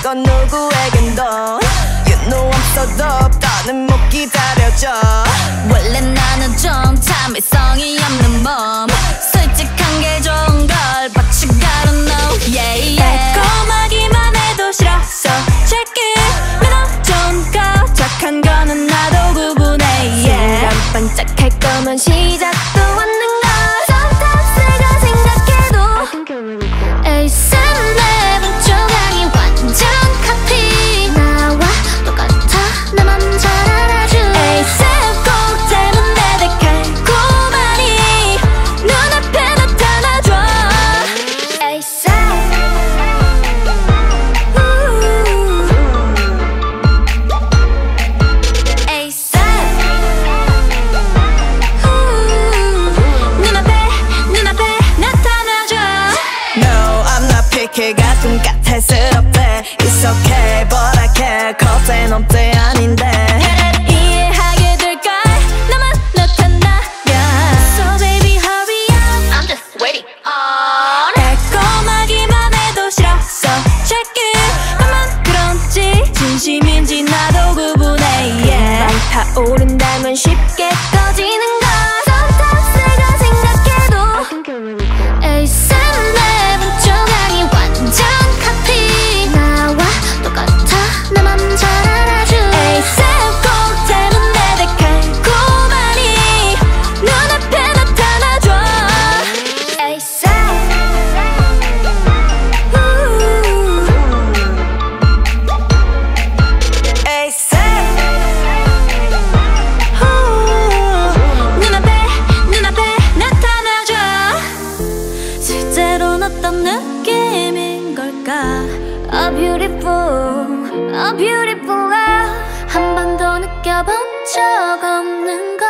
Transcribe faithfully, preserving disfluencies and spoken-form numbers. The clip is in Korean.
그건 누구에겐도 You know I'm so dope 더는 못 기다려줘. 원래 나는 좀 참을성이 없는 몸 솔직한 게 좋은 걸 But you gotta know yeah yeah. 달콤하기만 해도 싫어 So check it 매너 좋은 거 착한 거는 나도 구분해 yeah. 순간 반짝할 거면 시작도 않는 걸 Sometimes 내가 생각해도 에이스 내 분조각이 완전 카피 나와 똑같아 내 맘 잘 알아줘 에이스 꼭 닮은 내 달콤하니 눈앞에 나타나줘 에이스 에이스 눈앞에 눈앞에 나타나줘. No I'm not picky 가끔 까탈스럽대 It's okay but I care 겁에 넘대 아닌데 이해하게 될걸 나만 나타나면 So baby hurry up I'm just waiting on 달콤하기만 해도 싫어 So check it 나만 그런지 진심인지 나도 구분해 yeah. 타오른다면 쉽게 꺼지는 걸 Sometimes 내가 생각해도 에이스 내 분조각이 완전 카피 나와 똑같아 내 맘 잘 알아줘 에이스 꼭 닮은 내 달콤하니 눈앞에 나타나줘 에이스 에이스 눈앞에 눈앞에 나타나줘. 실제로는 어떤 느낌인 걸까 A beautiful, a beautiful love 한 번도 느껴본 적 없는